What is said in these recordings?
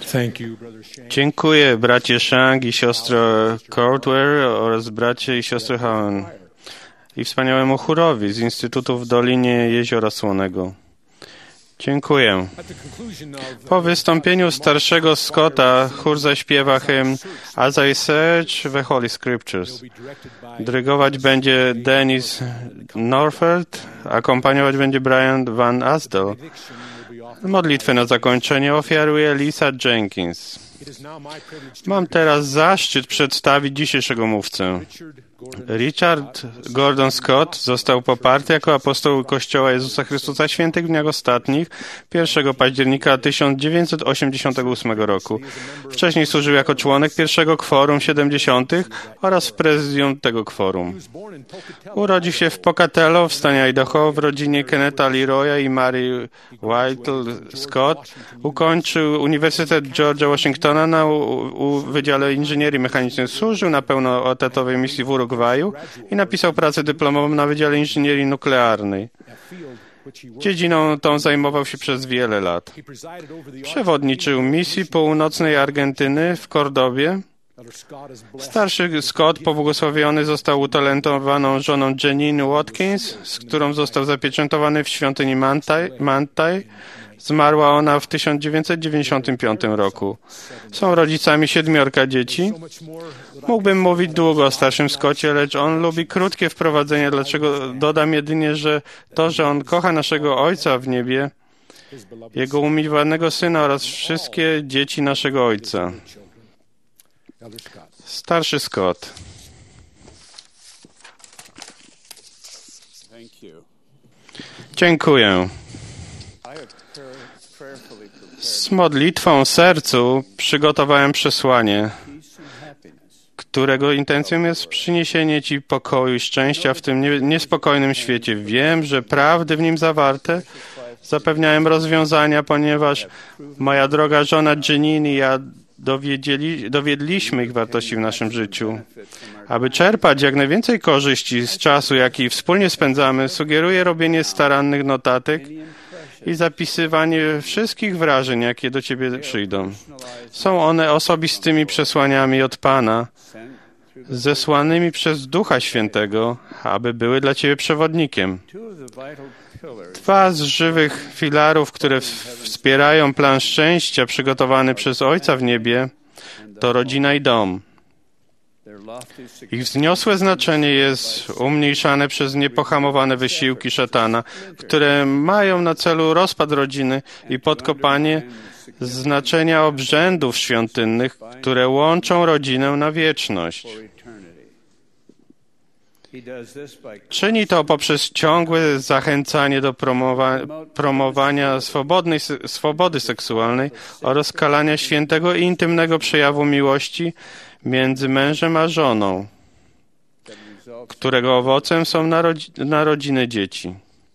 Dziękuję bracie Shang i siostro Courtware oraz bracie i siostry Hauen i wspaniałemu chórowi z Instytutu w Dolinie Jeziora Słonego. Dziękuję. Po wystąpieniu starszego Scotta chór zaśpiewa hymn As I Search the Holy Scriptures. Dyrygować będzie Dennis Norfeld, akompaniować będzie Brian Van Asdel. Modlitwę na zakończenie ofiaruje Lisa Jenkins. Mam teraz zaszczyt przedstawić dzisiejszego mówcę. Richard Gordon Scott został poparty jako apostoł Kościoła Jezusa Chrystusa Świętych w dniach ostatnich 1 października 1988 roku. Wcześniej służył jako członek pierwszego kworum 70. oraz w prezydium tego kworum. Urodził się w Pocatello w stanie Idaho w rodzinie Kennetha Leroya i Mary Whittle Scott. Ukończył Uniwersytet George'a Washingtona na Wydziale Inżynierii Mechanicznej. Służył na pełnoetatowej misji w Urugwaju i napisał pracę dyplomową na Wydziale Inżynierii Nuklearnej. Dziedziną tą zajmował się przez wiele lat. Przewodniczył misji północnej Argentyny w Kordobie. Starszy Scott pobłogosławiony został utalentowaną żoną Janine Watkins, z którą został zapieczętowany w świątyni Manti. Zmarła ona w 1995 roku. Są rodzicami 7 dzieci. Mógłbym mówić długo o starszym Scotcie, lecz on lubi krótkie wprowadzenie, dlaczego dodam jedynie, że to, że on kocha naszego Ojca w niebie, Jego umiłowanego Syna oraz wszystkie dzieci naszego Ojca. Starszy Scott. Dziękuję. Z modlitwą w sercu przygotowałem przesłanie, którego intencją jest przyniesienie Ci pokoju i szczęścia w tym niespokojnym świecie. Wiem, że prawdy w nim zawarte zapewniałem rozwiązania, ponieważ moja droga żona Janine i ja dowiedliśmy ich wartości w naszym życiu. Aby czerpać jak najwięcej korzyści z czasu, jaki wspólnie spędzamy, sugeruję robienie starannych notatek i zapisywanie wszystkich wrażeń, jakie do Ciebie przyjdą. Są one osobistymi przesłaniami od Pana, zesłanymi przez Ducha Świętego, aby były dla Ciebie przewodnikiem. 2 z żywych filarów, które wspierają plan szczęścia przygotowany przez Ojca w niebie, to rodzina i dom. Ich wzniosłe znaczenie jest umniejszane przez niepohamowane wysiłki szatana, które mają na celu rozpad rodziny i podkopanie znaczenia obrzędów świątynnych, które łączą rodzinę na wieczność. Czyni to poprzez ciągłe zachęcanie do promowania swobody seksualnej oraz kalania świętego i intymnego przejawu miłości między mężem a żoną, którego owocem są narodziny dzieci.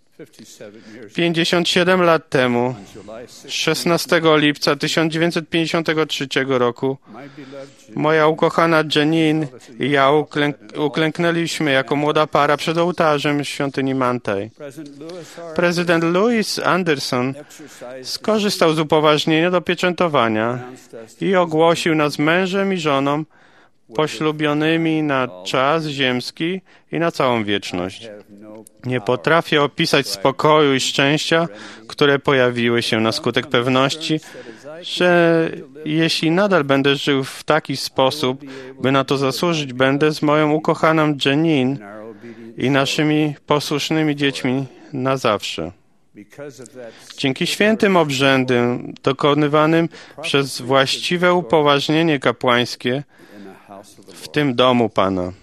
57 lat temu, 16 lipca 1953 roku, moja ukochana Janine i ja uklęknęliśmy jako młoda para przed ołtarzem świątyni Manti. Prezydent Louis Anderson skorzystał z upoważnienia do pieczętowania i ogłosił nas mężem i żoną poślubionymi na czas ziemski i na całą wieczność. Nie potrafię opisać spokoju i szczęścia, które pojawiły się na skutek pewności, że jeśli nadal będę żył w taki sposób, by na to zasłużyć, będę z moją ukochaną Janine i naszymi posłusznymi dziećmi na zawsze. Dzięki świętym obrzędom dokonywanym przez właściwe upoważnienie kapłańskie w tym domu Pana.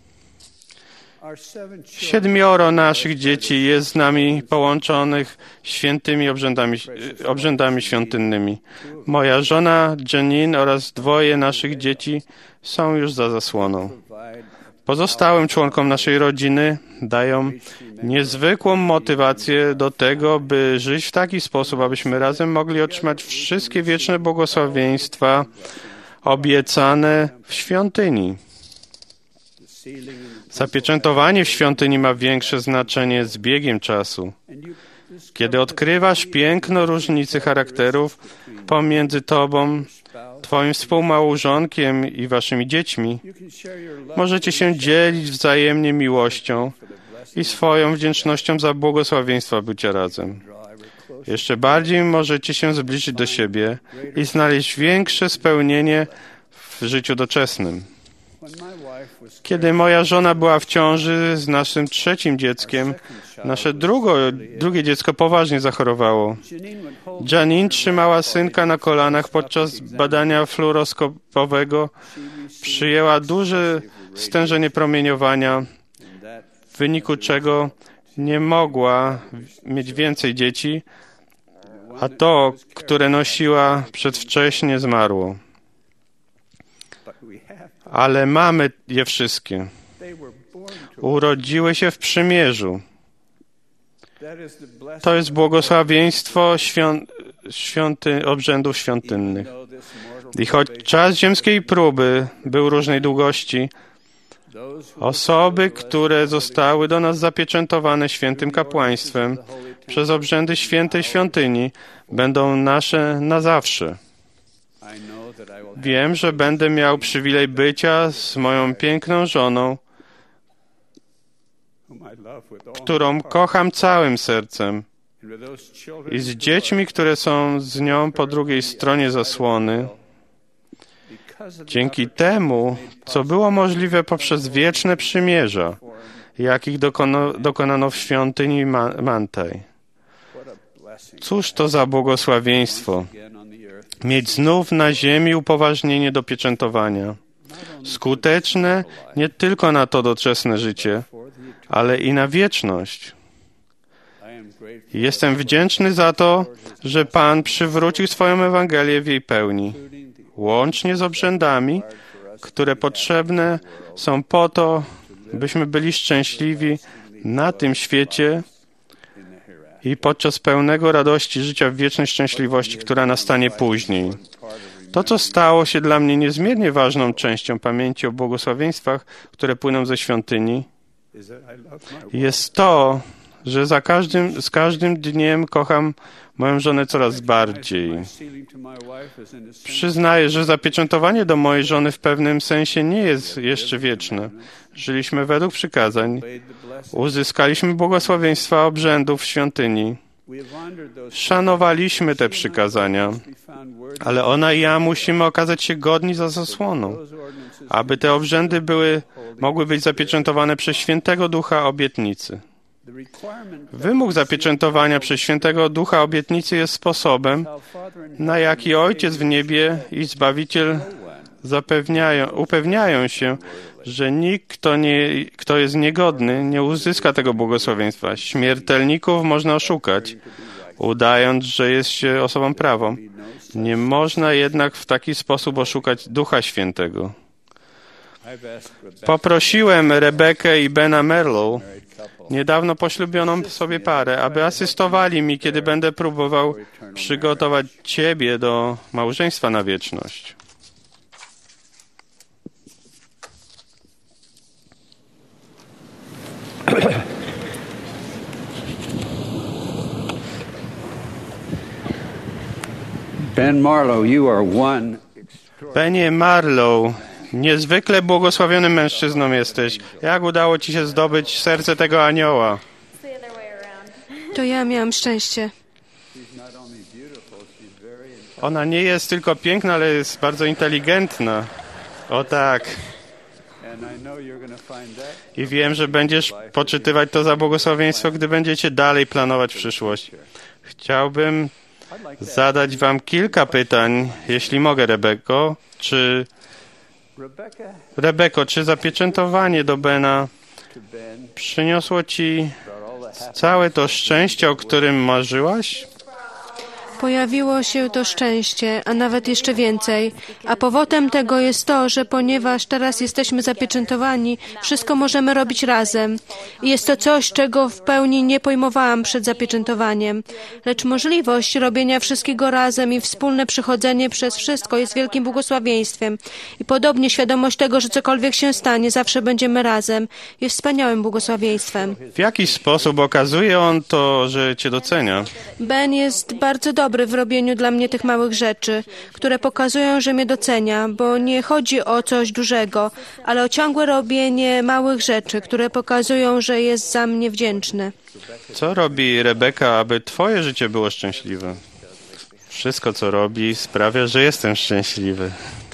7 naszych dzieci jest z nami połączonych świętymi obrzędami świątynnymi. Moja żona Janine oraz 2 naszych dzieci są już za zasłoną. Pozostałym członkom naszej rodziny dają niezwykłą motywację do tego, by żyć w taki sposób, abyśmy razem mogli otrzymać wszystkie wieczne błogosławieństwa obiecane w świątyni. Zapieczętowanie w świątyni ma większe znaczenie z biegiem czasu. Kiedy odkrywasz piękno różnicy charakterów pomiędzy Tobą Twoim współmałżonkiem i waszymi dziećmi, możecie się dzielić wzajemnie miłością i swoją wdzięcznością za błogosławieństwa bycia razem. Jeszcze bardziej możecie się zbliżyć do siebie i znaleźć większe spełnienie w życiu doczesnym. Kiedy moja żona była w ciąży z naszym trzecim dzieckiem, nasze drugie dziecko poważnie zachorowało. Janine trzymała synka na kolanach podczas badania fluoroskopowego. Przyjęła duże stężenie promieniowania, w wyniku czego nie mogła mieć więcej dzieci, a to, które nosiła, przedwcześnie zmarło. Ale mamy je wszystkie. Urodziły się w przymierzu. To jest błogosławieństwo obrzędów świątynnych. I choć czas ziemskiej próby był różnej długości, osoby, które zostały do nas zapieczętowane świętym kapłaństwem przez obrzędy świętej świątyni, będą nasze na zawsze. Wiem, że będę miał przywilej bycia z moją piękną żoną, którą kocham całym sercem, i z dziećmi, które są z nią po drugiej stronie zasłony, dzięki temu, co było możliwe poprzez wieczne przymierza, jakich dokonano w świątyni Manti. Cóż to za błogosławieństwo! Mieć znów na ziemi upoważnienie do pieczętowania. Skuteczne nie tylko na to doczesne życie, ale i na wieczność. Jestem wdzięczny za to, że Pan przywrócił swoją Ewangelię w jej pełni, łącznie z obrzędami, które potrzebne są po to, byśmy byli szczęśliwi na tym świecie i podczas pełnego radości życia w wiecznej szczęśliwości, która nastanie później. To, co stało się dla mnie niezmiernie ważną częścią pamięci o błogosławieństwach, które płyną ze świątyni, jest to, że z każdym dniem kocham moją żonę coraz bardziej. Przyznaję, że zapieczętowanie do mojej żony w pewnym sensie nie jest jeszcze wieczne. Żyliśmy według przykazań, uzyskaliśmy błogosławieństwa obrzędów w świątyni, szanowaliśmy te przykazania, ale ona i ja musimy okazać się godni za zasłoną, aby te obrzędy mogły być zapieczętowane przez Świętego Ducha obietnicy. Wymóg zapieczętowania przez Świętego Ducha obietnicy jest sposobem, na jaki Ojciec w niebie i Zbawiciel upewniają się, że nikt, kto jest niegodny, nie uzyska tego błogosławieństwa. Śmiertelników można oszukać, udając, że jest się osobą prawą. Nie można jednak w taki sposób oszukać Ducha Świętego. Poprosiłem Rebekę i Bena Merlow, niedawno poślubioną sobie parę, aby asystowali mi, kiedy będę próbował przygotować Ciebie do małżeństwa na wieczność. Benie Marlow, niezwykle błogosławionym mężczyzną jesteś. Jak udało Ci się zdobyć serce tego anioła? To ja miałam szczęście. Ona nie jest tylko piękna, ale jest bardzo inteligentna. O tak. I wiem, że będziesz poczytywać to za błogosławieństwo, gdy będziecie dalej planować przyszłość. Chciałbym zadać Wam kilka pytań, jeśli mogę, Rebeko, czy zapieczętowanie do Bena przyniosło Ci całe to szczęście, o którym marzyłaś? Pojawiło się to szczęście, a nawet jeszcze więcej. A powodem tego jest to, że ponieważ teraz jesteśmy zapieczętowani, wszystko możemy robić razem. I jest to coś, czego w pełni nie pojmowałam przed zapieczętowaniem. Lecz możliwość robienia wszystkiego razem i wspólne przechodzenie przez wszystko jest wielkim błogosławieństwem. I podobnie świadomość tego, że cokolwiek się stanie, zawsze będziemy razem, jest wspaniałym błogosławieństwem. W jaki sposób okazuje on to, że Cię docenia? Ben jest bardzo dobry. dobry w robieniu dla mnie tych małych rzeczy, które pokazują, że mnie docenia, bo nie chodzi o coś dużego, ale o ciągłe robienie małych rzeczy, które pokazują, że jest za mnie wdzięczny. Co robi Rebeka, aby twoje życie było szczęśliwe? Wszystko, co robi, sprawia, że jestem szczęśliwy.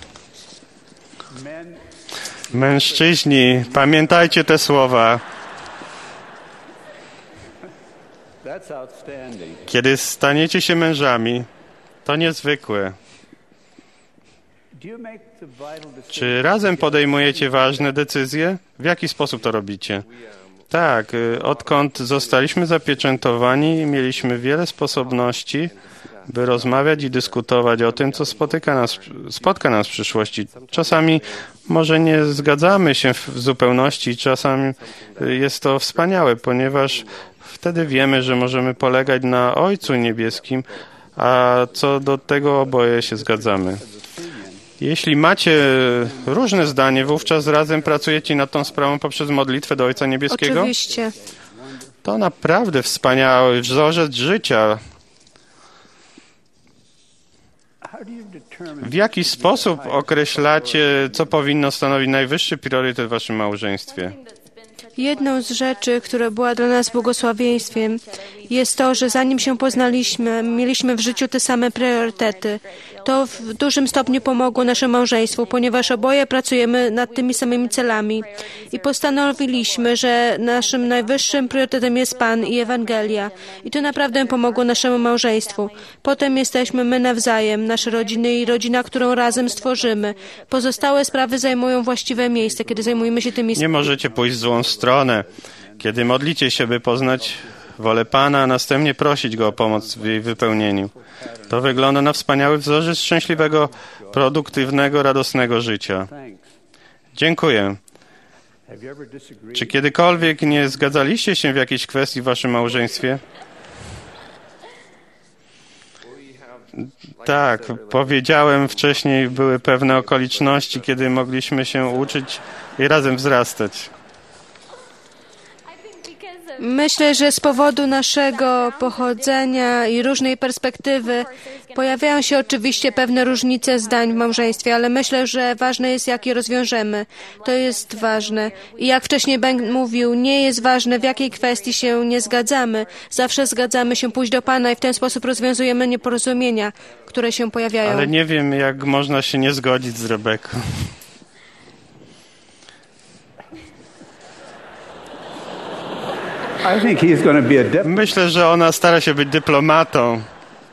Mężczyźni, pamiętajcie te słowa. Kiedy staniecie się mężami, to niezwykłe. Czy razem podejmujecie ważne decyzje? W jaki sposób to robicie? Tak, odkąd zostaliśmy zapieczętowani, mieliśmy wiele sposobności, by rozmawiać i dyskutować o tym, co spotka nas w przyszłości. Czasami może nie zgadzamy się w zupełności, czasami jest to wspaniałe, ponieważ wtedy wiemy, że możemy polegać na Ojcu Niebieskim, a co do tego oboje się zgadzamy. Jeśli macie różne zdanie, wówczas razem pracujecie nad tą sprawą poprzez modlitwę do Ojca Niebieskiego? Oczywiście. To naprawdę wspaniały wzorzec życia. W jaki sposób określacie, co powinno stanowić najwyższy priorytet w waszym małżeństwie? Jedną z rzeczy, która była dla nas błogosławieństwem, jest to, że zanim się poznaliśmy, mieliśmy w życiu te same priorytety. To w dużym stopniu pomogło naszemu małżeństwu, ponieważ oboje pracujemy nad tymi samymi celami. I postanowiliśmy, że naszym najwyższym priorytetem jest Pan i Ewangelia. I to naprawdę pomogło naszemu małżeństwu. Potem jesteśmy my nawzajem, nasze rodziny i rodzina, którą razem stworzymy. Pozostałe sprawy zajmują właściwe miejsce, kiedy zajmujemy się tymi sprawami. Nie możecie pójść w złą stronę. Kiedy modlicie się, by poznać wolę Pana, a następnie prosić Go o pomoc w jej wypełnieniu. To wygląda na wspaniały wzorzec szczęśliwego, produktywnego, radosnego życia. Dziękuję. Czy kiedykolwiek nie zgadzaliście się w jakiejś kwestii w waszym małżeństwie? Tak, powiedziałem wcześniej, były pewne okoliczności, kiedy mogliśmy się uczyć i razem wzrastać. Myślę, że z powodu naszego pochodzenia i różnej perspektywy pojawiają się oczywiście pewne różnice zdań w małżeństwie, ale myślę, że ważne jest, jak je rozwiążemy. To jest ważne. I jak wcześniej Ben mówił, nie jest ważne, w jakiej kwestii się nie zgadzamy. Zawsze zgadzamy się pójść do Pana i w ten sposób rozwiązujemy nieporozumienia, które się pojawiają. Ale nie wiem, jak można się nie zgodzić z Rebeką. Myślę, że ona stara się być dyplomatą.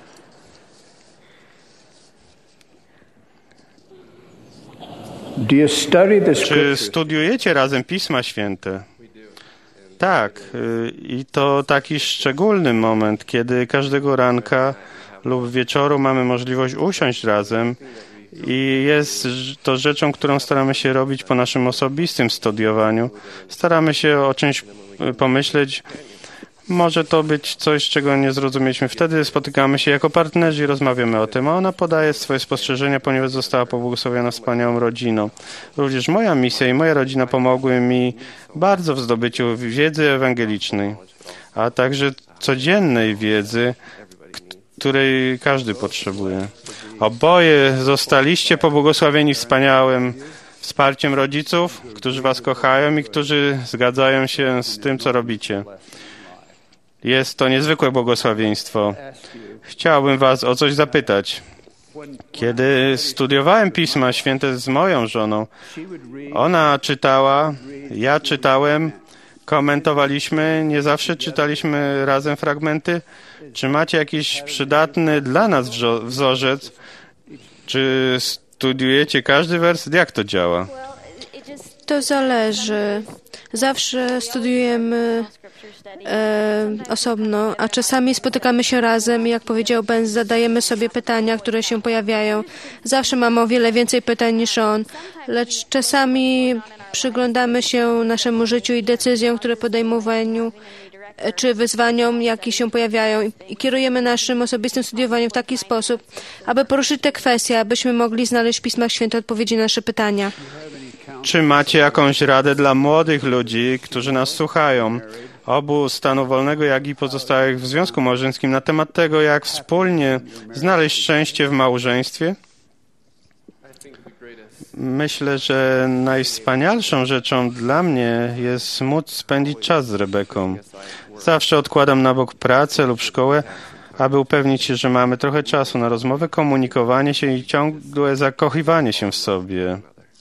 Czy studiujecie razem Pisma Święte? Tak, i to taki szczególny moment, kiedy każdego ranka lub wieczoru mamy możliwość usiąść razem i jest to rzeczą, którą staramy się robić po naszym osobistym studiowaniu. Staramy się o czymś pomyśleć. Może to być coś, czego nie zrozumieliśmy. Wtedy spotykamy się jako partnerzy i rozmawiamy o tym, a ona podaje swoje spostrzeżenia, ponieważ została pobłogosławiona wspaniałą rodziną. Również moja misja i moja rodzina pomogły mi bardzo w zdobyciu wiedzy ewangelicznej, a także codziennej wiedzy, której każdy potrzebuje. Oboje zostaliście pobłogosławieni wspaniałym wsparciem rodziców, którzy was kochają i którzy zgadzają się z tym, co robicie. Jest to niezwykłe błogosławieństwo. Chciałbym was o coś zapytać. Kiedy studiowałem Pisma Święte z moją żoną, ona czytała, ja czytałem, komentowaliśmy, nie zawsze czytaliśmy razem fragmenty. Czy macie jakiś przydatny dla nas wzorzec? Czy studiujecie każdy werset? Jak to działa? To zależy. Zawsze studiujemy osobno, a czasami spotykamy się razem i jak powiedział Ben, zadajemy sobie pytania, które się pojawiają. Zawsze mam o wiele więcej pytań niż on, lecz czasami przyglądamy się naszemu życiu i decyzjom, które podejmowaniu czy wyzwaniom, jakie się pojawiają i kierujemy naszym osobistym studiowaniem w taki sposób, aby poruszyć te kwestie, abyśmy mogli znaleźć w Pismach Świętych odpowiedzi na nasze pytania. Czy macie jakąś radę dla młodych ludzi, którzy nas słuchają, obu stanu wolnego, jak i pozostałych w związku małżeńskim na temat tego, jak wspólnie znaleźć szczęście w małżeństwie. Myślę, że najwspanialszą rzeczą dla mnie jest móc spędzić czas z Rebeką. Zawsze odkładam na bok pracę lub szkołę, aby upewnić się, że mamy trochę czasu na rozmowę, komunikowanie się i ciągłe zakochiwanie się w sobie.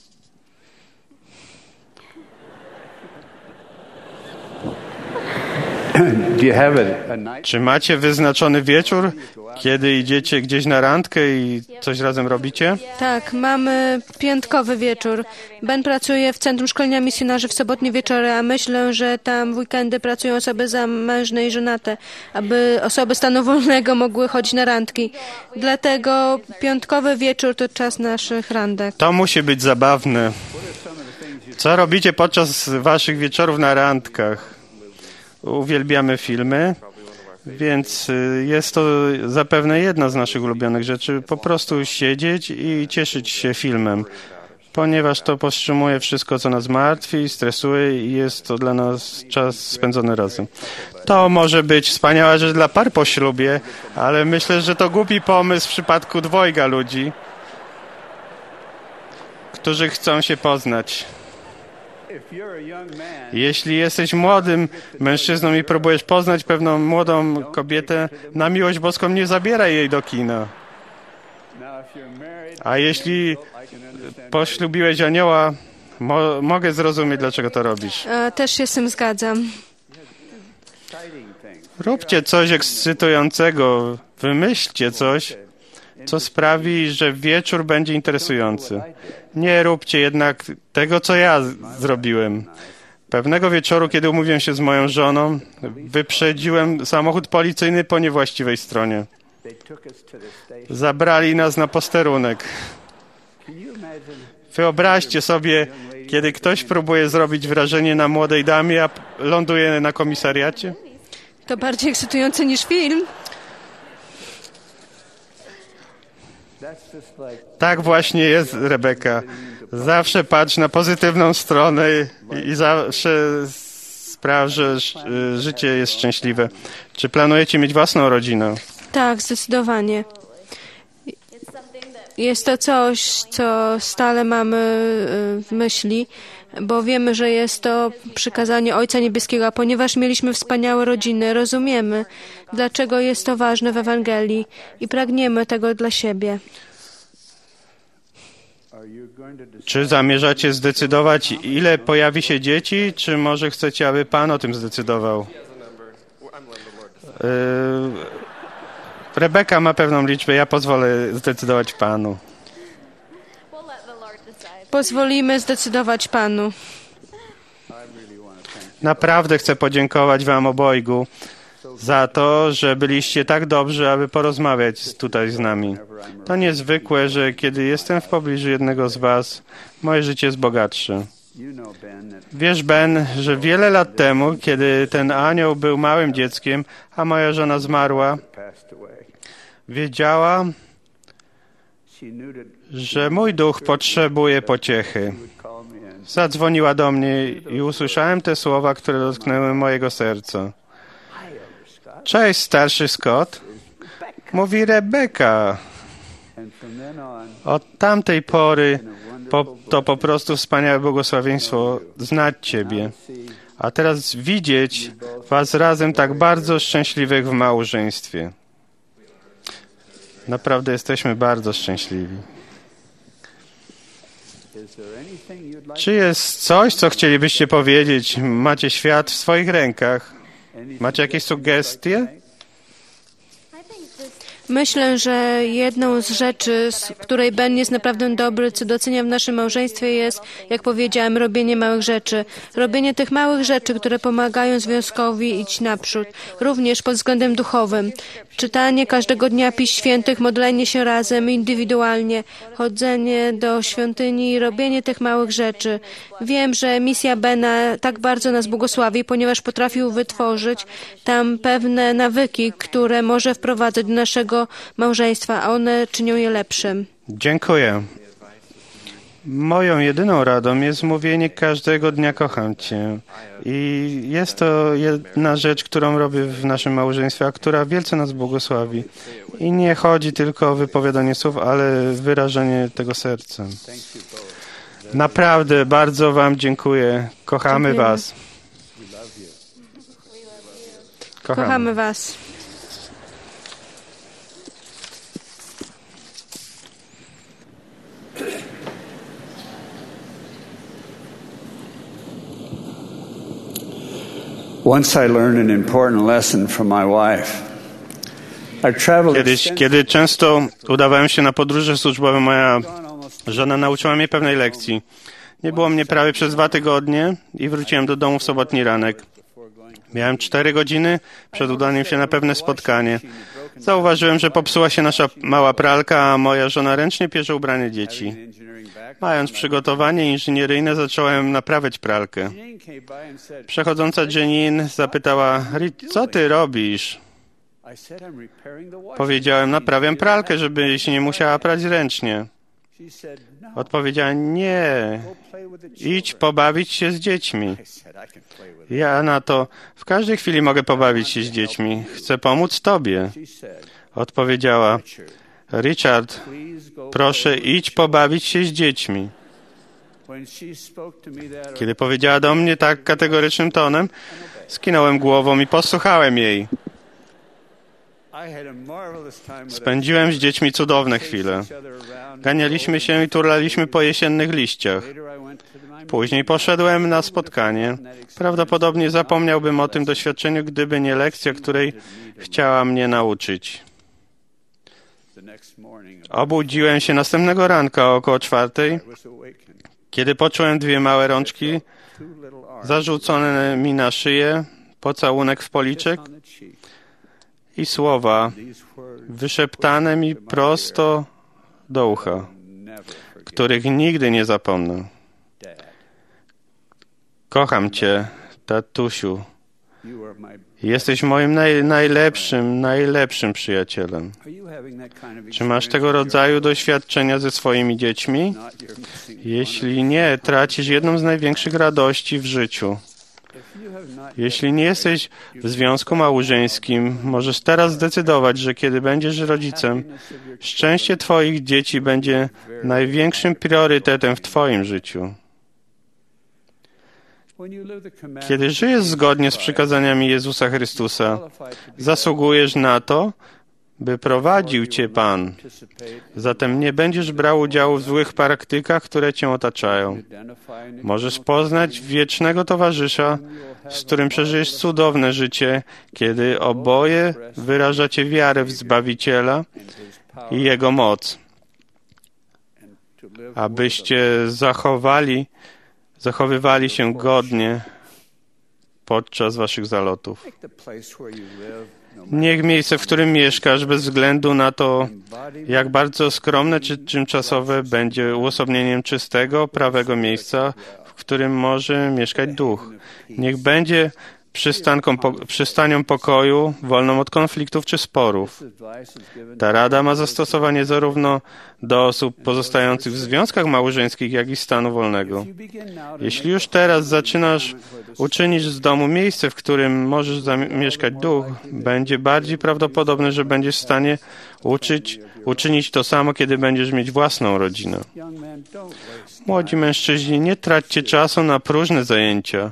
Czy macie wyznaczony wieczór, kiedy idziecie gdzieś na randkę i coś razem robicie? Tak, mamy piątkowy wieczór. Ben pracuje w Centrum Szkolenia Misjonarzy w sobotnie wieczory, a myślę, że tam w weekendy pracują osoby zamężne i żonate, aby osoby stanu wolnego mogły chodzić na randki. Dlatego piątkowy wieczór to czas naszych randek. To musi być zabawne. Co robicie podczas waszych wieczorów na randkach? Uwielbiamy filmy, więc jest to zapewne jedna z naszych ulubionych rzeczy. Po prostu siedzieć i cieszyć się filmem, ponieważ to powstrzymuje wszystko, co nas martwi, stresuje i jest to dla nas czas spędzony razem. To może być wspaniała rzecz dla par po ślubie, ale myślę, że to głupi pomysł w przypadku dwojga ludzi, którzy chcą się poznać. Jeśli jesteś młodym mężczyzną i próbujesz poznać pewną młodą kobietę, na miłość boską nie zabieraj jej do kina. A jeśli poślubiłeś anioła, mogę zrozumieć, dlaczego to robisz. Też się z tym zgadzam. Róbcie coś ekscytującego, wymyślcie coś, co sprawi, że wieczór będzie interesujący. Nie róbcie jednak tego, co ja zrobiłem. Pewnego wieczoru, kiedy umówiłem się z moją żoną, wyprzedziłem samochód policyjny po niewłaściwej stronie. Zabrali nas na posterunek. Wyobraźcie sobie, kiedy ktoś próbuje zrobić wrażenie na młodej damie, a ląduje na komisariacie. To bardziej ekscytujące niż film. Tak właśnie jest, Rebeka. Zawsze patrz na pozytywną stronę i zawsze spraw, że życie jest szczęśliwe. Czy planujecie mieć własną rodzinę? Tak, zdecydowanie. Jest to coś, co stale mamy w myśli, bo wiemy, że jest to przykazanie Ojca Niebieskiego, a ponieważ mieliśmy wspaniałe rodziny, rozumiemy, dlaczego jest to ważne w Ewangelii i pragniemy tego dla siebie. Czy zamierzacie zdecydować, ile pojawi się dzieci, czy może chcecie, aby Pan o tym zdecydował? Rebeka ma pewną liczbę, ja pozwolę zdecydować Panu. Pozwolimy zdecydować Panu. Naprawdę chcę podziękować Wam obojgu za to, że byliście tak dobrzy, aby porozmawiać tutaj z nami. To niezwykłe, że kiedy jestem w pobliżu jednego z Was, moje życie jest bogatsze. Wiesz, Ben, że wiele lat temu, kiedy ten anioł był małym dzieckiem, a moja żona zmarła, wiedziała, że mój duch potrzebuje pociechy. Zadzwoniła do mnie i usłyszałem te słowa, które dotknęły mojego serca. Cześć, starszy Scott. Mówi Rebeka. Od tamtej pory to po prostu wspaniałe błogosławieństwo znać Ciebie. A teraz widzieć Was razem tak bardzo szczęśliwych w małżeństwie. Naprawdę jesteśmy bardzo szczęśliwi. Czy jest coś, co chcielibyście powiedzieć? Macie świat w swoich rękach. Macie jakieś sugestie? Myślę, że jedną z rzeczy, z której Ben jest naprawdę dobry, co doceniam w naszym małżeństwie, jest, jak powiedziałem, robienie małych rzeczy. Robienie tych małych rzeczy, które pomagają związkowi iść naprzód, również pod względem duchowym. Czytanie każdego dnia Pism Świętych, modlenie się razem, indywidualnie, chodzenie do świątyni i robienie tych małych rzeczy. Wiem, że misja Bena tak bardzo nas błogosławi, ponieważ potrafił wytworzyć tam pewne nawyki, które może wprowadzać do naszego małżeństwa, a one czynią je lepszym. Dziękuję. Moją jedyną radą jest mówienie każdego dnia kocham Cię. I jest to jedna rzecz, którą robię w naszym małżeństwie, a która wielce nas błogosławi. I nie chodzi tylko o wypowiadanie słów, ale wyrażenie tego sercem. Naprawdę bardzo Wam dziękuję. Kochamy Dziękujemy. Was. Kochamy Was. Once I learned an important lesson from my wife. I traveled Kiedyś, kiedy często udawałem się na podróże służbowe, moja żona nauczyła mnie pewnej lekcji. Nie było mnie prawie przez 2 tygodnie i wróciłem do domu w sobotni ranek. Miałem 4 godziny przed udaniem się na pewne spotkanie. Zauważyłem, że popsuła się nasza mała pralka, a moja żona ręcznie pierze ubranie dzieci. Mając przygotowanie inżynieryjne, zacząłem naprawiać pralkę. Przechodząca Janine zapytała, co ty robisz? Powiedziałem, naprawiam pralkę, żebyś nie musiała prać ręcznie. Odpowiedziała, nie, idź pobawić się z dziećmi. Ja na to, w każdej chwili mogę pobawić się z dziećmi. Chcę pomóc Tobie. Odpowiedziała, Richard, proszę idź pobawić się z dziećmi. Kiedy powiedziała do mnie tak kategorycznym tonem, skinąłem głową i posłuchałem jej. Spędziłem z dziećmi cudowne chwile. Ganialiśmy się i turlaliśmy po jesiennych liściach. Później poszedłem na spotkanie. Prawdopodobnie zapomniałbym o tym doświadczeniu, gdyby nie lekcja, której chciała mnie nauczyć. Obudziłem się następnego ranka około 4:00, kiedy poczułem 2 małe rączki zarzucone mi na szyję, pocałunek w policzek i słowa wyszeptane mi prosto do ucha, których nigdy nie zapomnę. Kocham Cię, tatusiu. Jesteś moim najlepszym przyjacielem. Czy masz tego rodzaju doświadczenia ze swoimi dziećmi? Jeśli nie, tracisz jedną z największych radości w życiu. Jeśli nie jesteś w związku małżeńskim, możesz teraz zdecydować, że kiedy będziesz rodzicem, szczęście Twoich dzieci będzie największym priorytetem w Twoim życiu. Kiedy żyjesz zgodnie z przykazaniami Jezusa Chrystusa, zasługujesz na to, by prowadził Cię Pan. Zatem nie będziesz brał udziału w złych praktykach, które Cię otaczają. Możesz poznać wiecznego towarzysza, z którym przeżyjesz cudowne życie, kiedy oboje wyrażacie wiarę w Zbawiciela i Jego moc, abyście zachowywali się godnie podczas waszych zalotów. Niech miejsce, w którym mieszkasz, bez względu na to, jak bardzo skromne czy tymczasowe, będzie uosobnieniem czystego, prawego miejsca, w którym może mieszkać duch. Niech będzie przystanią pokoju, wolną od konfliktów czy sporów. Ta rada ma zastosowanie zarówno do osób pozostających w związkach małżeńskich, jak i stanu wolnego. Jeśli już teraz zaczynasz uczynić z domu miejsce, w którym możesz zamieszkać duch, będzie bardziej prawdopodobne, że będziesz w stanie uczynić to samo, kiedy będziesz mieć własną rodzinę. Młodzi mężczyźni, nie traćcie czasu na próżne zajęcia.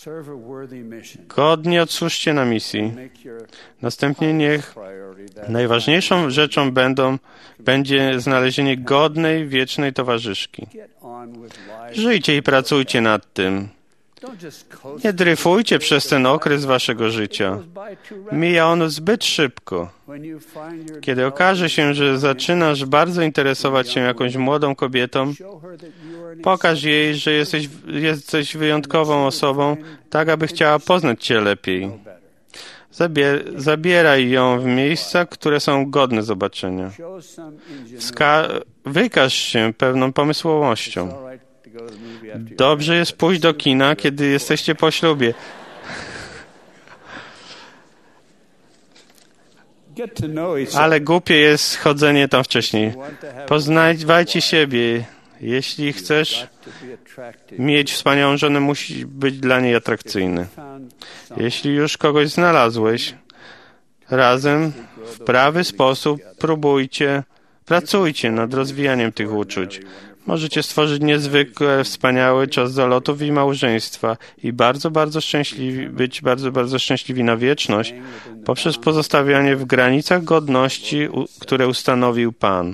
Godnie odsłużcie na misji. Następnie niech najważniejszą rzeczą będzie znalezienie godnej, wiecznej towarzyszki. Żyjcie i pracujcie nad tym. Nie dryfujcie przez ten okres waszego życia. Mija on zbyt szybko. Kiedy okaże się, że zaczynasz bardzo interesować się jakąś młodą kobietą, pokaż jej, że jesteś wyjątkową osobą, tak aby chciała poznać cię lepiej. Zabieraj ją w miejsca, które są godne zobaczenia. Wykaż się pewną pomysłowością. Dobrze jest pójść do kina, kiedy jesteście po ślubie. Ale głupie jest chodzenie tam wcześniej. Poznawajcie siebie. Jeśli chcesz mieć wspaniałą żonę, musi być dla niej atrakcyjny. Jeśli już kogoś znalazłeś, razem w prawy sposób pracujcie nad rozwijaniem tych uczuć. Możecie stworzyć niezwykle wspaniały czas zalotów i małżeństwa i być bardzo szczęśliwi na wieczność poprzez pozostawianie w granicach godności, które ustanowił Pan.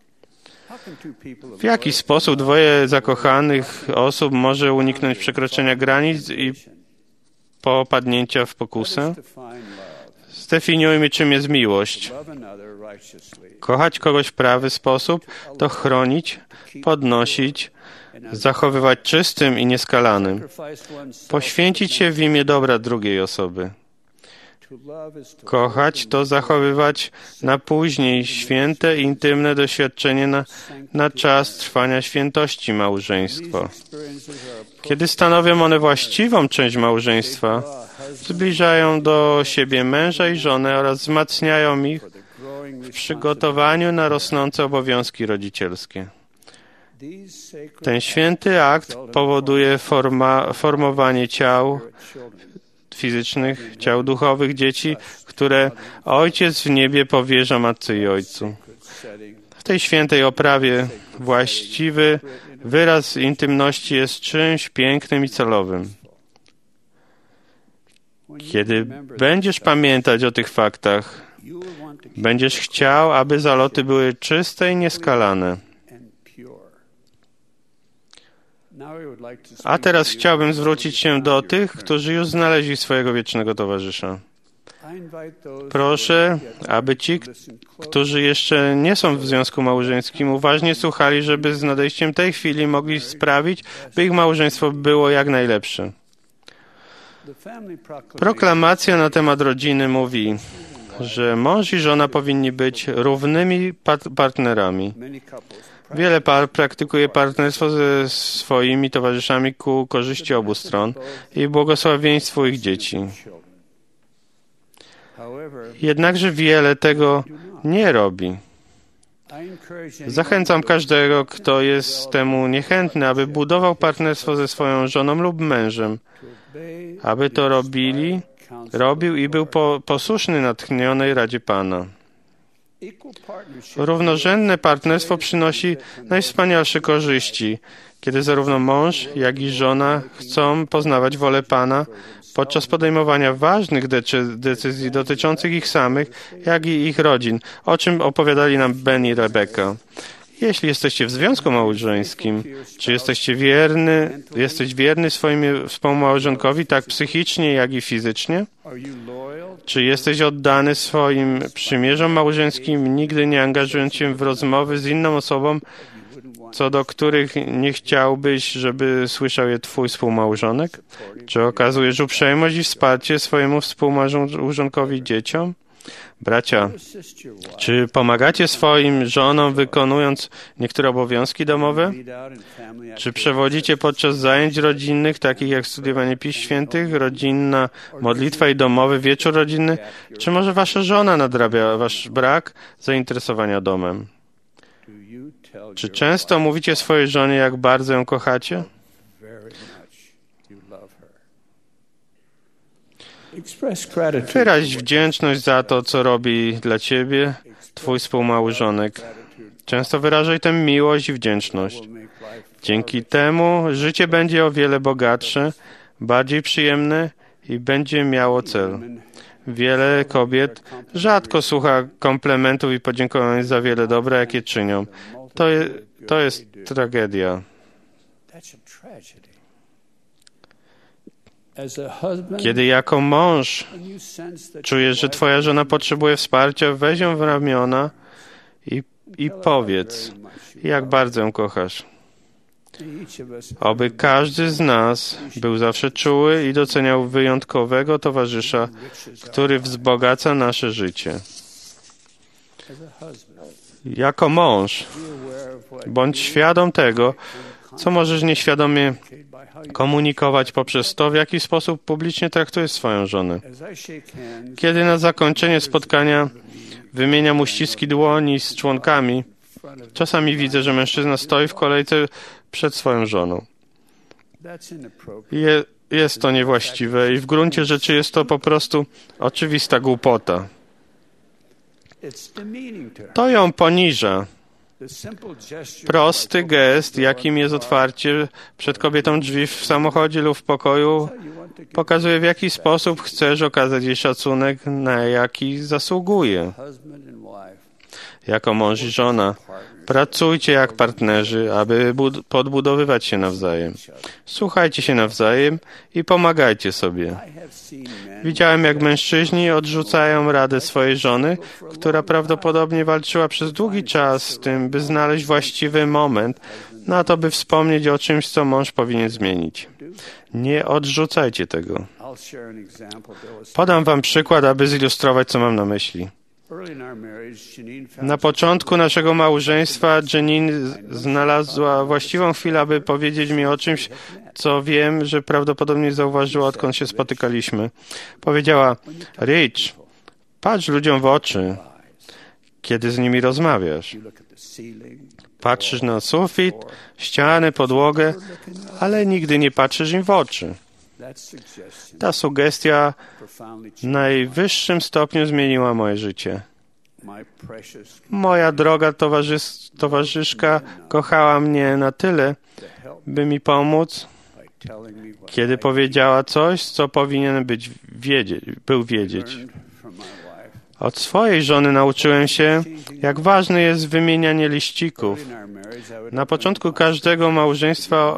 W jaki sposób dwoje zakochanych osób może uniknąć przekroczenia granic i popadnięcia w pokusę? Zdefiniujmy, czym jest miłość. Kochać kogoś w prawy sposób to chronić, podnosić, zachowywać czystym i nieskalanym. Poświęcić się w imię dobra drugiej osoby. Kochać to zachowywać na później święte, intymne doświadczenie na czas trwania świętości małżeństwa. Kiedy stanowią one właściwą część małżeństwa, zbliżają do siebie męża i żonę oraz wzmacniają ich w przygotowaniu na rosnące obowiązki rodzicielskie. Ten święty akt powoduje formowanie ciał fizycznych, ciał duchowych dzieci, które Ojciec w niebie powierza Matce i Ojcu. W tej świętej oprawie właściwy wyraz intymności jest czymś pięknym i celowym. Kiedy będziesz pamiętać o tych faktach, będziesz chciał, aby zaloty były czyste i nieskalane. A teraz chciałbym zwrócić się do tych, którzy już znaleźli swojego wiecznego towarzysza. Proszę, aby ci, którzy jeszcze nie są w związku małżeńskim, uważnie słuchali, żeby z nadejściem tej chwili mogli sprawić, by ich małżeństwo było jak najlepsze. Proklamacja na temat rodziny mówi, że mąż i żona powinni być równymi partnerami. Wiele par praktykuje partnerstwo ze swoimi towarzyszami ku korzyści obu stron i błogosławieństwu ich dzieci. Jednakże wiele tego nie robi. Zachęcam każdego, kto jest temu niechętny, aby budował partnerstwo ze swoją żoną lub mężem, aby to robił i był posłuszny natchnionej radzie Pana. Równorzędne partnerstwo przynosi najwspanialsze korzyści, kiedy zarówno mąż, jak i żona chcą poznawać wolę Pana podczas podejmowania ważnych decyzji dotyczących ich samych, jak i ich rodzin, o czym opowiadali nam Ben i Rebeka. Jeśli jesteście w związku małżeńskim, czy jesteś wierny swojemu współmałżonkowi tak psychicznie, jak i fizycznie? Czy jesteś oddany swoim przymierzom małżeńskim, nigdy nie angażując się w rozmowy z inną osobą, co do których nie chciałbyś, żeby słyszał je twój współmałżonek? Czy okazujesz uprzejmość i wsparcie swojemu współmałżonkowi i dzieciom? Bracia, czy pomagacie swoim żonom, wykonując niektóre obowiązki domowe? Czy przewodzicie podczas zajęć rodzinnych, takich jak studiowanie Pism Świętych, rodzinna modlitwa i domowy wieczór rodzinny? Czy może wasza żona nadrabia wasz brak zainteresowania domem? Czy często mówicie swojej żonie, jak bardzo ją kochacie? Wyraź wdzięczność za to, co robi dla ciebie twój współmałżonek. Często wyrażaj tę miłość i wdzięczność. Dzięki temu życie będzie o wiele bogatsze, bardziej przyjemne i będzie miało cel. Wiele kobiet rzadko słucha komplementów i podziękowań za wiele dobra, jakie czynią. To jest tragedia. Kiedy jako mąż czujesz, że twoja żona potrzebuje wsparcia, weź ją w ramiona i powiedz, jak bardzo ją kochasz. Oby każdy z nas był zawsze czuły i doceniał wyjątkowego towarzysza, który wzbogaca nasze życie. Jako mąż, bądź świadom tego, co możesz nieświadomie komunikować poprzez to, w jaki sposób publicznie traktujesz swoją żonę. Kiedy na zakończenie spotkania wymieniam uściski dłoni z członkami, Czasami widzę, że mężczyzna stoi w kolejce przed swoją żoną. Jest to niewłaściwe i w gruncie rzeczy jest to po prostu oczywista głupota. To ją poniża. Prosty gest, jakim jest otwarcie przed kobietą drzwi w samochodzie lub w pokoju, pokazuje, w jaki sposób chcesz okazać jej szacunek, na jaki zasługuje. Jako mąż i żona, pracujcie jak partnerzy, aby podbudowywać się nawzajem. Słuchajcie się nawzajem i pomagajcie sobie. Widziałem, jak mężczyźni odrzucają radę swojej żony, która prawdopodobnie walczyła przez długi czas z tym, by znaleźć właściwy moment na to, by wspomnieć o czymś, co mąż powinien zmienić. Nie odrzucajcie tego. Podam wam przykład, aby zilustrować, co mam na myśli. Na początku naszego małżeństwa Janine znalazła właściwą chwilę, aby powiedzieć mi o czymś, co wiem, że prawdopodobnie zauważyła, odkąd się spotykaliśmy. Powiedziała: Rich, patrz ludziom w oczy, kiedy z nimi rozmawiasz. Patrzysz na sufit, ściany, podłogę, ale nigdy nie patrzysz im w oczy. Ta sugestia w najwyższym stopniu zmieniła moje życie. Moja droga towarzyszka kochała mnie na tyle, by mi pomóc, kiedy powiedziała coś, co powinien był wiedzieć. Od swojej żony nauczyłem się, jak ważne jest wymienianie liścików. Na początku każdego małżeństwa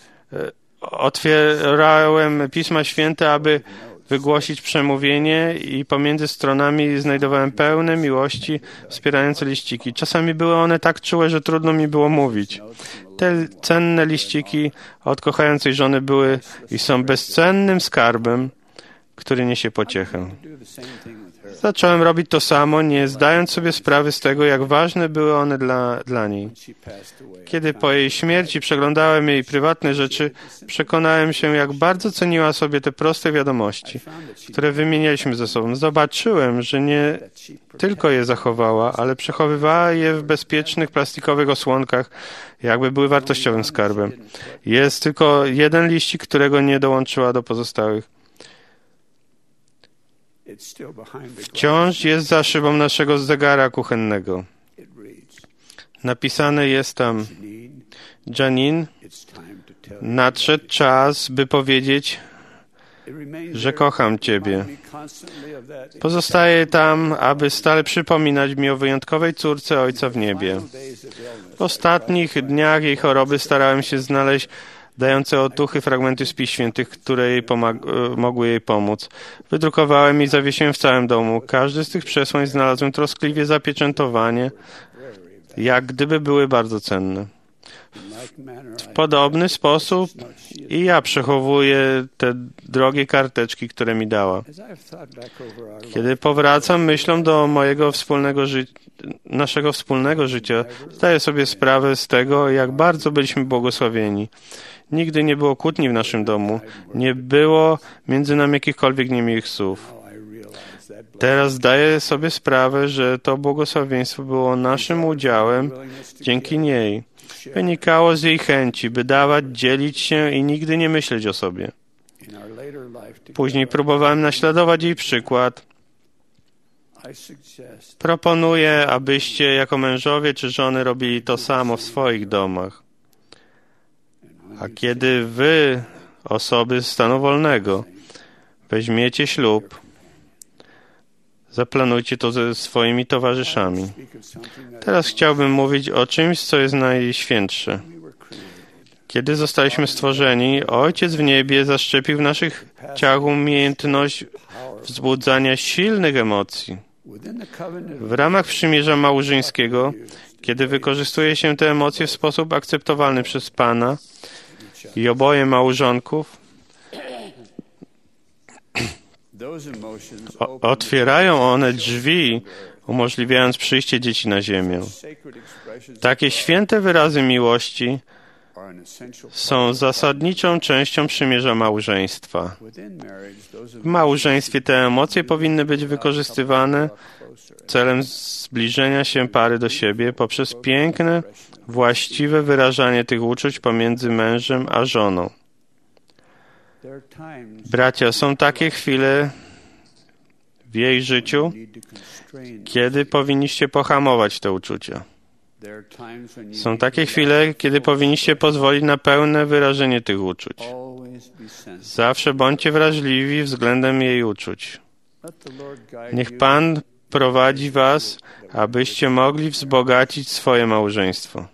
otwierałem Pisma Święte, aby wygłosić przemówienie i pomiędzy stronami znajdowałem pełne miłości wspierające liściki. Czasami były one tak czułe, że trudno mi było mówić. Te cenne liściki od kochającej żony były i są bezcennym skarbem, który niesie pociechę. Zacząłem robić to samo, nie zdając sobie sprawy z tego, jak ważne były one dla niej. Kiedy po jej śmierci przeglądałem jej prywatne rzeczy, przekonałem się, jak bardzo ceniła sobie te proste wiadomości, które wymienialiśmy ze sobą. Zobaczyłem, że nie tylko je zachowała, ale przechowywała je w bezpiecznych plastikowych osłonkach, jakby były wartościowym skarbem. Jest tylko jeden liścik, którego nie dołączyła do pozostałych. Wciąż jest za szybą naszego zegara kuchennego. Napisane jest tam: Janine, nadszedł czas, by powiedzieć, że kocham Ciebie. Pozostaje tam, aby stale przypominać mi o wyjątkowej córce Ojca w niebie. W ostatnich dniach jej choroby starałem się znaleźć dające otuchy fragmenty z Pism Świętych, które jej mogły jej pomóc. Wydrukowałem i zawiesiłem w całym domu. Każdy z tych przesłań znalazłem troskliwie zapieczętowanie, jak gdyby były bardzo cenne. W podobny sposób i ja przechowuję te drogie karteczki, które mi dała. Kiedy powracam myślą do naszego wspólnego życia, zdaję sobie sprawę z tego, jak bardzo byliśmy błogosławieni. Nigdy nie było kłótni w naszym domu. Nie było między nami jakichkolwiek niemiłych słów. Teraz zdaję sobie sprawę, że to błogosławieństwo było naszym udziałem dzięki niej. Wynikało z jej chęci, by dawać, dzielić się i nigdy nie myśleć o sobie. Później próbowałem naśladować jej przykład. Proponuję, abyście jako mężowie czy żony robili to samo w swoich domach. A kiedy wy, osoby z stanu wolnego, weźmiecie ślub, zaplanujcie to ze swoimi towarzyszami. Teraz chciałbym mówić o czymś, co jest najświętsze. Kiedy zostaliśmy stworzeni, Ojciec w niebie zaszczepił w naszych ciałach umiejętność wzbudzania silnych emocji. W ramach przymierza małżeńskiego, kiedy wykorzystuje się te emocje w sposób akceptowalny przez Pana i oboje małżonków, otwierają one drzwi, umożliwiając przyjście dzieci na ziemię. Takie święte wyrazy miłości są zasadniczą częścią przymierza małżeństwa. W małżeństwie te emocje powinny być wykorzystywane celem zbliżenia się pary do siebie poprzez piękne, właściwe wyrażanie tych uczuć pomiędzy mężem a żoną. Bracia, są takie chwile w jej życiu, kiedy powinniście pohamować te uczucia. Są takie chwile, kiedy powinniście pozwolić na pełne wyrażenie tych uczuć. Zawsze bądźcie wrażliwi względem jej uczuć. Niech Pan prowadzi was, abyście mogli wzbogacić swoje małżeństwo.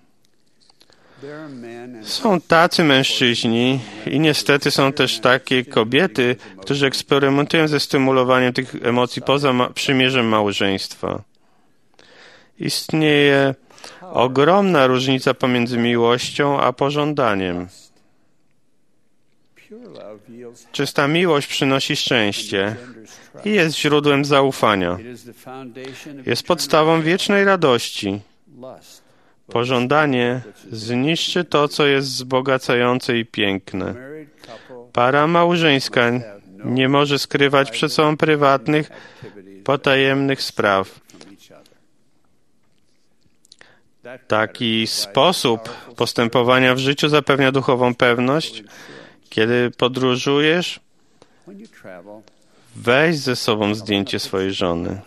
Są tacy mężczyźni i niestety są też takie kobiety, którzy eksperymentują ze stymulowaniem tych emocji poza przymierzem małżeństwa. Istnieje ogromna różnica pomiędzy miłością a pożądaniem. Czysta miłość przynosi szczęście i jest źródłem zaufania. Jest podstawą wiecznej radości. Pożądanie zniszczy to, co jest wzbogacające i piękne. Para małżeńska nie może skrywać przed sobą prywatnych, potajemnych spraw. Taki sposób postępowania w życiu zapewnia duchową pewność. Kiedy podróżujesz, weź ze sobą zdjęcie swojej żony.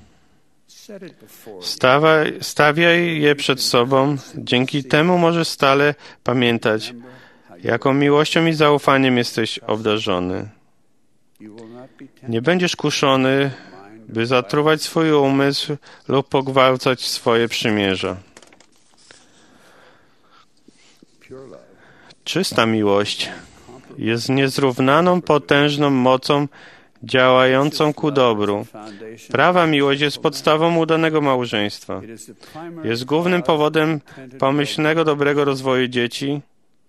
Stawiaj je przed sobą. Dzięki temu możesz stale pamiętać, jaką miłością i zaufaniem jesteś obdarzony. Nie będziesz kuszony, by zatruwać swój umysł lub pogwałcać swoje przymierza. Czysta miłość jest niezrównaną, potężną mocą działającą ku dobru. Prawa miłość jest podstawą udanego małżeństwa. Jest głównym powodem pomyślnego, dobrego rozwoju dzieci.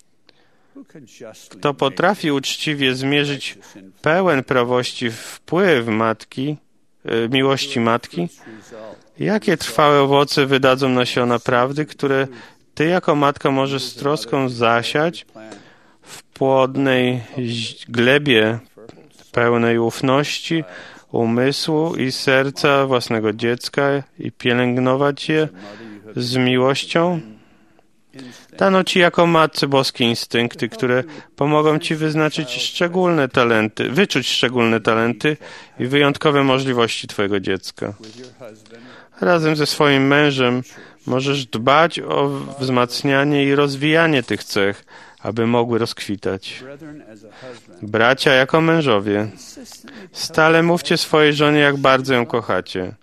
Kto potrafi uczciwie zmierzyć pełen prawości wpływ miłości matki, jakie trwałe owoce wydadzą nasiona prawdy, które ty jako matka możesz z troską zasiać w płodnej glebie pełnej ufności, umysłu i serca własnego dziecka i pielęgnować je z miłością? Dano ci jako matce boskie instynkty, które pomogą ci wyczuć szczególne talenty i wyjątkowe możliwości twojego dziecka. Razem ze swoim mężem możesz dbać o wzmacnianie i rozwijanie tych cech, aby mogły rozkwitać. Bracia, jako mężowie, stale mówcie swojej żonie, jak bardzo ją kochacie.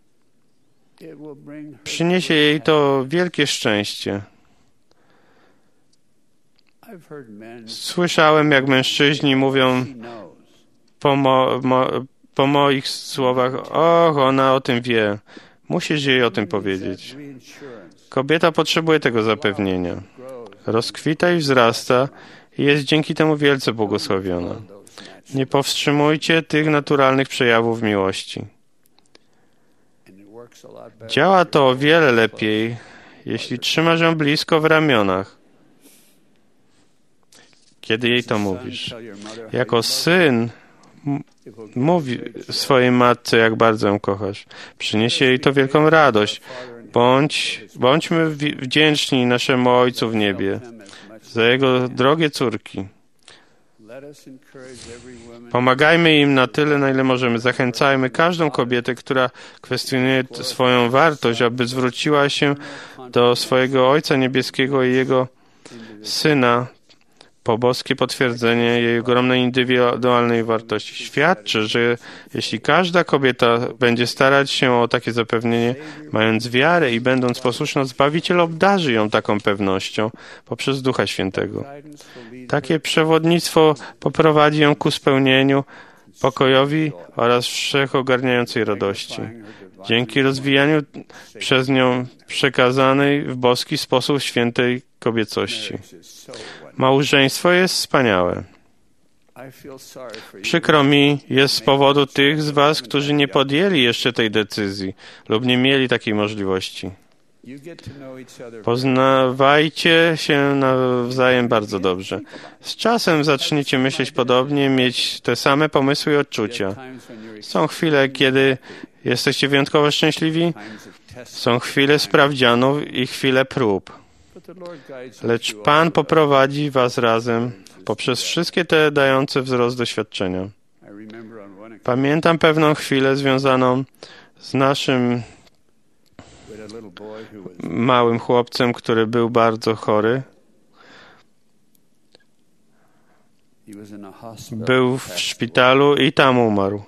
Przyniesie jej to wielkie szczęście. Słyszałem, jak mężczyźni mówią po moich słowach: och, ona o tym wie. Musisz jej o tym powiedzieć. Kobieta potrzebuje tego zapewnienia. Rozkwita i wzrasta i jest dzięki temu wielce błogosławiona. Nie powstrzymujcie tych naturalnych przejawów miłości. Działa to o wiele lepiej, jeśli trzymasz ją blisko w ramionach, kiedy jej to mówisz. Jako syn mówi swojej matce, jak bardzo ją kochasz. Przyniesie jej to wielką radość. Bądźmy wdzięczni naszemu Ojcu w niebie za Jego drogie córki. Pomagajmy im na tyle, na ile możemy. Zachęcajmy każdą kobietę, która kwestionuje swoją wartość, aby zwróciła się do swojego Ojca Niebieskiego i Jego Syna po boskie potwierdzenie jej ogromnej indywidualnej wartości. Świadczy, że jeśli każda kobieta będzie starać się o takie zapewnienie, mając wiarę i będąc posłuszną, Zbawiciel obdarzy ją taką pewnością poprzez Ducha Świętego. Takie przewodnictwo poprowadzi ją ku spełnieniu, pokojowi oraz wszechogarniającej radości. Dzięki rozwijaniu przez nią przekazanej w boski sposób świętej kobiecości. Małżeństwo jest wspaniałe. Przykro mi jest z powodu tych z was, którzy nie podjęli jeszcze tej decyzji lub nie mieli takiej możliwości. Poznawajcie się nawzajem bardzo dobrze. Z czasem zaczniecie myśleć podobnie, mieć te same pomysły i odczucia. Są chwile, kiedy jesteście wyjątkowo szczęśliwi, są chwile sprawdzianów i chwile prób. Lecz Pan poprowadzi was razem poprzez wszystkie te dające wzrost doświadczenia. Pamiętam pewną chwilę związaną z naszym małym chłopcem, który był bardzo chory. Był w szpitalu i tam umarł.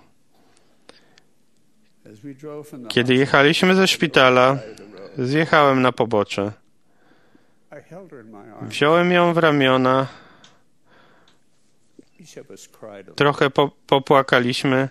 Kiedy jechaliśmy ze szpitala, zjechałem na pobocze. Wziąłem ją w ramiona. Trochę popłakaliśmy,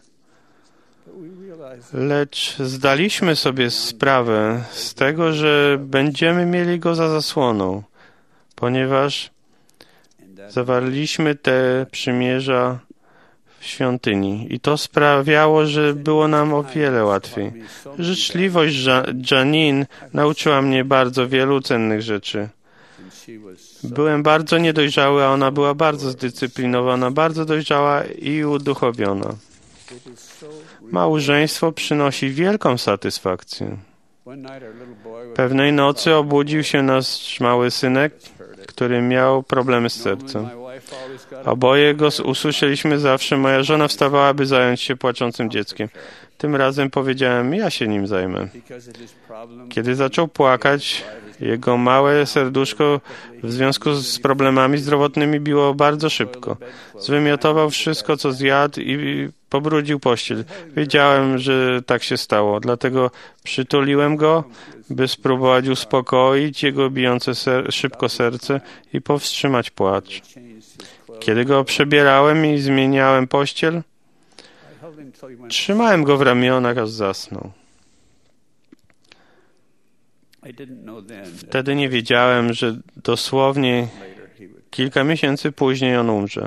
lecz zdaliśmy sobie sprawę z tego, że będziemy mieli go za zasłoną, ponieważ zawarliśmy te przymierza w świątyni i to sprawiało, że było nam o wiele łatwiej. Życzliwość Janine nauczyła mnie bardzo wielu cennych rzeczy. Byłem bardzo niedojrzały, a ona była bardzo zdyscyplinowana, bardzo dojrzała i uduchowiona. Małżeństwo przynosi wielką satysfakcję. Pewnej nocy obudził się nasz mały synek, który miał problemy z sercem. Oboje go usłyszeliśmy zawsze. Moja żona wstawała, by zająć się płaczącym dzieckiem. Tym razem powiedziałem, ja się nim zajmę. Kiedy zaczął płakać, jego małe serduszko w związku z problemami zdrowotnymi biło bardzo szybko. Zwymiotował wszystko, co zjadł i pobrudził pościel. Wiedziałem, że tak się stało, dlatego przytuliłem go, by spróbować uspokoić jego bijące szybko serce i powstrzymać płacz. Kiedy go przebierałem i zmieniałem pościel, trzymałem go w ramionach, aż zasnął. Wtedy nie wiedziałem, że dosłownie kilka miesięcy później on umrze.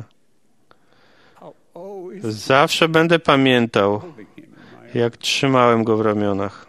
Zawsze będę pamiętał, jak trzymałem go w ramionach.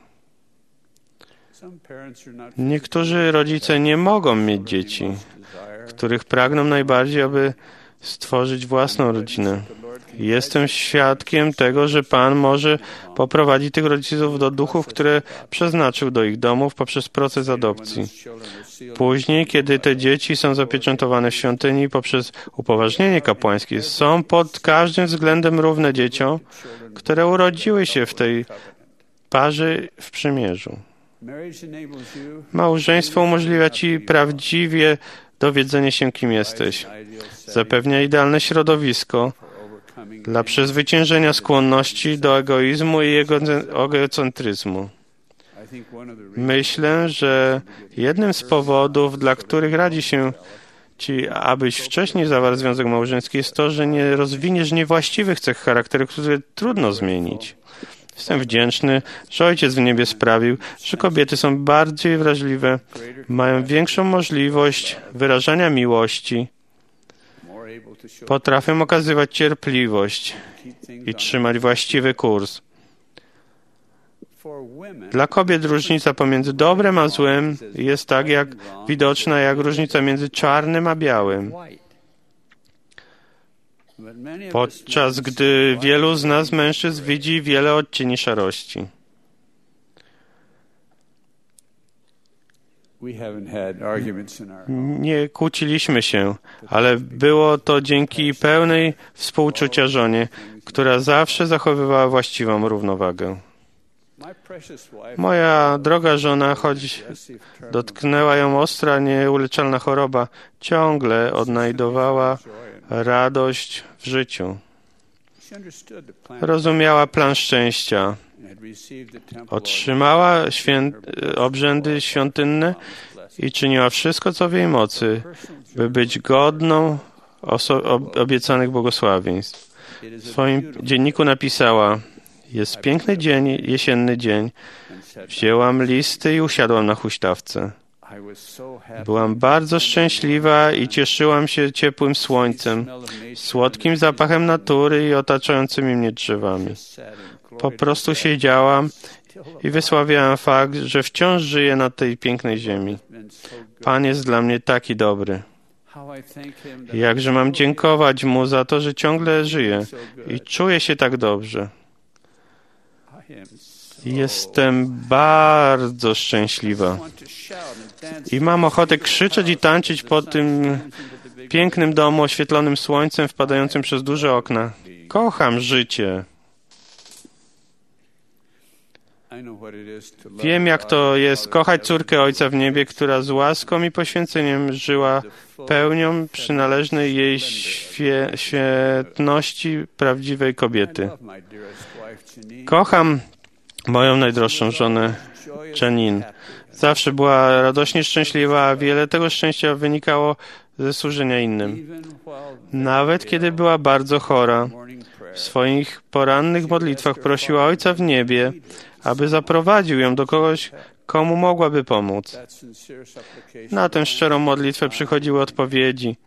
Niektórzy rodzice nie mogą mieć dzieci, których pragną najbardziej, aby stworzyć własną rodzinę. Jestem świadkiem tego, że Pan może poprowadzić tych rodziców do duchów, które przeznaczył do ich domów poprzez proces adopcji. Później, kiedy te dzieci są zapieczętowane w świątyni poprzez upoważnienie kapłańskie, są pod każdym względem równe dzieciom, które urodziły się w tej parze w przymierzu. Małżeństwo umożliwia Ci prawdziwie dowiedzenie się, kim jesteś. Zapewnia idealne środowisko dla przezwyciężenia skłonności do egoizmu i egocentryzmu. Myślę, że jednym z powodów, dla których radzi się Ci, abyś wcześniej zawarł związek małżeński, jest to, że nie rozwiniesz niewłaściwych cech charakteru, które trudno zmienić. Jestem wdzięczny, że Ojciec w niebie sprawił, że kobiety są bardziej wrażliwe, mają większą możliwość wyrażania miłości, potrafią okazywać cierpliwość i trzymać właściwy kurs. Dla kobiet różnica pomiędzy dobrem a złem jest tak widoczna jak różnica między czarnym a białym. Podczas gdy wielu z nas mężczyzn widzi wiele odcieni szarości. Nie kłóciliśmy się, ale było to dzięki pełnej współczucia żonie, która zawsze zachowywała właściwą równowagę. Moja droga żona, choć dotknęła ją ostra, nieuleczalna choroba, ciągle odnajdowała radość w życiu. Rozumiała plan szczęścia. Otrzymała obrzędy świątynne i czyniła wszystko, co w jej mocy, by być godną obiecanych błogosławieństw. W swoim dzienniku napisała: jest piękny dzień, jesienny dzień. Wzięłam listy i usiadłam na huśtawce. Byłam bardzo szczęśliwa i cieszyłam się ciepłym słońcem, słodkim zapachem natury i otaczającymi mnie drzewami. Po prostu siedziałam i wysławiałem fakt, że wciąż żyję na tej pięknej ziemi. Pan jest dla mnie taki dobry. Jakże mam dziękować Mu za to, że ciągle żyję i czuję się tak dobrze. Jestem bardzo szczęśliwa i mam ochotę krzyczeć i tańczyć po tym pięknym domu oświetlonym słońcem wpadającym przez duże okna. Kocham życie. Wiem, jak to jest kochać córkę Ojca w niebie, która z łaską i poświęceniem żyła pełnią przynależnej jej świetności prawdziwej kobiety. Kocham moją najdroższą żonę, Janine. Zawsze była radośnie szczęśliwa, a wiele tego szczęścia wynikało ze służenia innym. Nawet kiedy była bardzo chora, w swoich porannych modlitwach prosiła Ojca w niebie, aby zaprowadził ją do kogoś, komu mogłaby pomóc. Na tę szczerą modlitwę przychodziły odpowiedzi.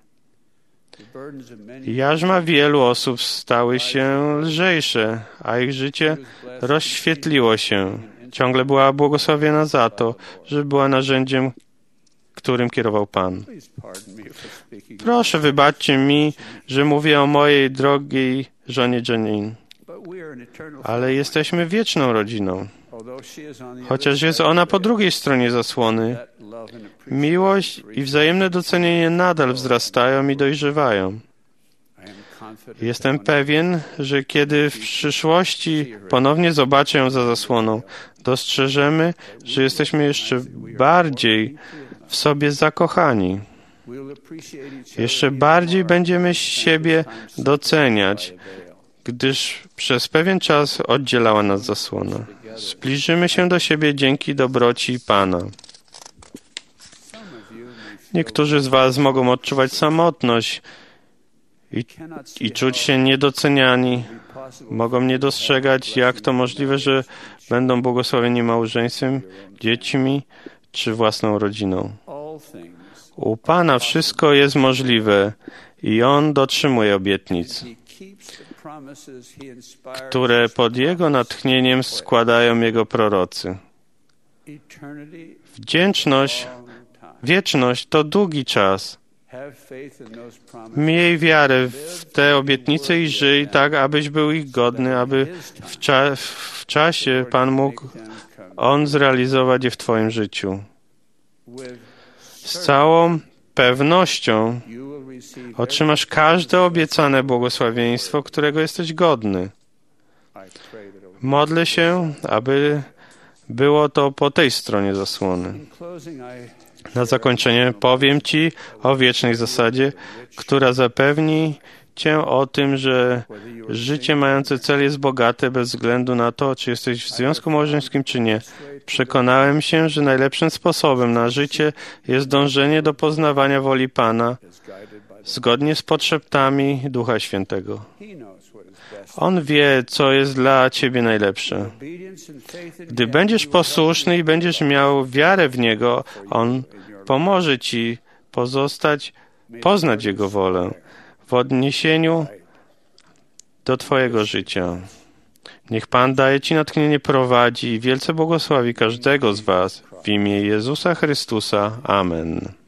Jarzma wielu osób stały się lżejsze, a ich życie rozświetliło się. Ciągle była błogosławiona za to, że była narzędziem, którym kierował Pan. Proszę wybaczcie mi, że mówię o mojej drogiej żonie Janine, ale jesteśmy wieczną rodziną. Chociaż jest ona po drugiej stronie zasłony, miłość i wzajemne docenienie nadal wzrastają i dojrzewają. Jestem pewien, że kiedy w przyszłości ponownie zobaczę ją za zasłoną, dostrzeżemy, że jesteśmy jeszcze bardziej w sobie zakochani. Jeszcze bardziej będziemy siebie doceniać, gdyż przez pewien czas oddzielała nas zasłona. Zbliżymy się do siebie dzięki dobroci Pana. Niektórzy z Was mogą odczuwać samotność i czuć się niedoceniani. Mogą nie dostrzegać, jak to możliwe, że będą błogosławieni małżeństwem, dziećmi czy własną rodziną. U Pana wszystko jest możliwe i On dotrzymuje obietnic, które pod Jego natchnieniem składają Jego prorocy. Wieczność to długi czas. Miej wiarę w te obietnice i żyj tak, abyś był ich godny, aby w czasie Pan mógł On zrealizować je w Twoim życiu. Z całą pewnością otrzymasz każde obiecane błogosławieństwo, którego jesteś godny. Modlę się, aby było to po tej stronie zasłony. Na zakończenie powiem Ci o wiecznej zasadzie, która zapewni Cię o tym, że życie mające cel jest bogate bez względu na to, czy jesteś w związku małżeńskim, czy nie. Przekonałem się, że najlepszym sposobem na życie jest dążenie do poznawania woli Pana zgodnie z potrzebami Ducha Świętego. On wie, co jest dla Ciebie najlepsze. Gdy będziesz posłuszny i będziesz miał wiarę w Niego, On pomoże Ci poznać Jego wolę w odniesieniu do Twojego życia. Niech Pan daje Ci natchnienie, prowadzi i wielce błogosławi każdego z Was w imię Jezusa Chrystusa. Amen.